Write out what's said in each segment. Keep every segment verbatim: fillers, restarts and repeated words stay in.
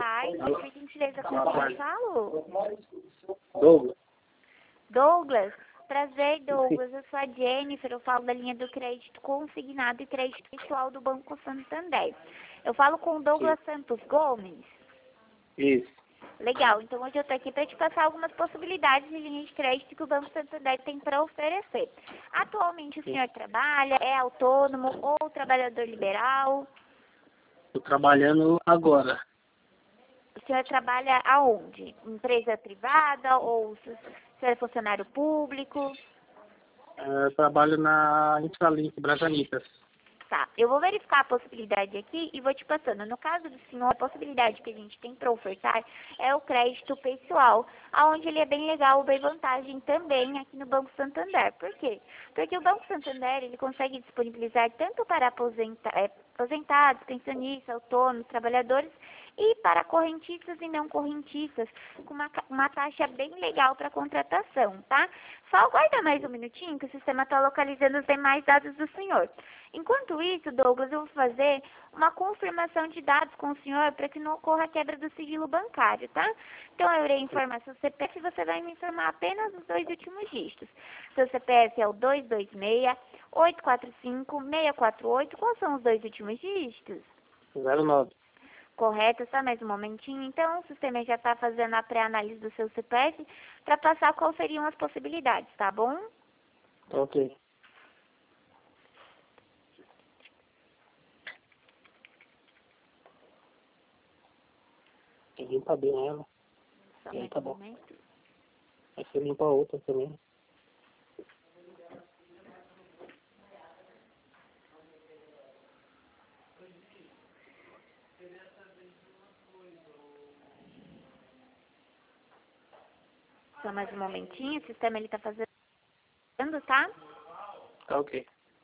tarde. Por gentileza, com quem eu falo? Douglas. Douglas. Prazer, Douglas. Eu sou a Jennifer. Eu falo da linha do crédito consignado e crédito pessoal do Banco Santander. Eu falo com o Douglas Sim. Santos Gomes. Isso. Legal. Então, hoje eu estou aqui para te passar algumas possibilidades de linha de crédito que o Banco Santander tem para oferecer. Atualmente, o Sim. senhor trabalha, é autônomo ou trabalhador liberal? Estou trabalhando agora. O senhor trabalha aonde? Empresa privada ou o senhor é funcionário público? É, Eu trabalho na Intralink Brasanitas. Tá, eu vou verificar a possibilidade aqui e vou te passando. No caso do senhor, a possibilidade que a gente tem para ofertar é o crédito pessoal, aonde ele é bem legal, bem vantagem também aqui no Banco Santander. Por quê? Porque o Banco Santander, ele consegue disponibilizar tanto para aposenta, é, aposentados, pensionistas, autônomos, trabalhadores e para correntistas e não correntistas, com uma, uma taxa bem legal para contratação, tá? Só aguarda mais um minutinho que o sistema está localizando os demais dados do senhor. Enquanto isso, Douglas, eu vou fazer uma confirmação de dados com o senhor para que não ocorra a quebra do sigilo bancário, tá? Então, eu irei informar seu C P F e você vai me informar apenas os dois últimos dígitos. Seu C P F é o dois dois seis, oito quatro cinco, seis quatro oito. Quais são os dois últimos dígitos? zero nove. Correto, só mais um momentinho. Então, o sistema já está fazendo a pré-análise do seu C P F para passar quais seriam as possibilidades, tá bom? Ok. Tem que limpar bem ela. Só E aí mais tá um bom. momento. Aí você limpa a outra também. Só mais um momentinho. O sistema ele está fazendo, tá? Tá ok.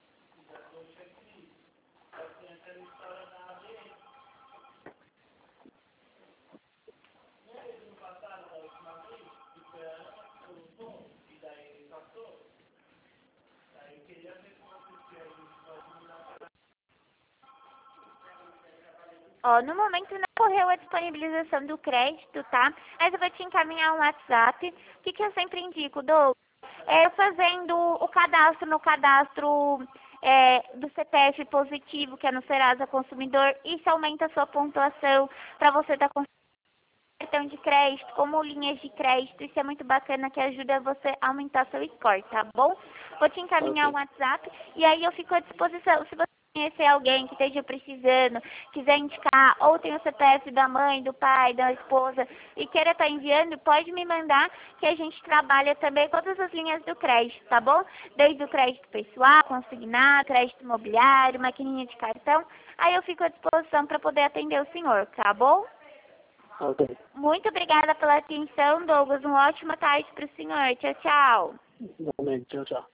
Ó, no momento não ocorreu a disponibilização do crédito, tá? Mas eu vou te encaminhar um WhatsApp. O que, que eu sempre indico, Douglas? É fazendo o cadastro no cadastro é, do C P F positivo, que é no Serasa Consumidor. Isso aumenta a sua pontuação para você estar com cartão de crédito, como linhas de crédito. Isso é muito bacana, que ajuda você a aumentar seu score, tá bom? Vou te Tá encaminhar um ok. WhatsApp e aí eu fico à disposição. Se você conhecer alguém que esteja precisando, quiser indicar, ou tem o C P F da mãe, do pai, da esposa e queira estar enviando, pode me mandar, que a gente trabalha também todas as linhas do crédito, tá bom? Desde o crédito pessoal, consignado, crédito imobiliário, maquininha de cartão. Aí eu fico à disposição para poder atender o senhor, tá bom? Ok. Muito obrigada pela atenção, Douglas. Uma ótima tarde para o senhor. Tchau, tchau. Igualmente. Tchau, tchau.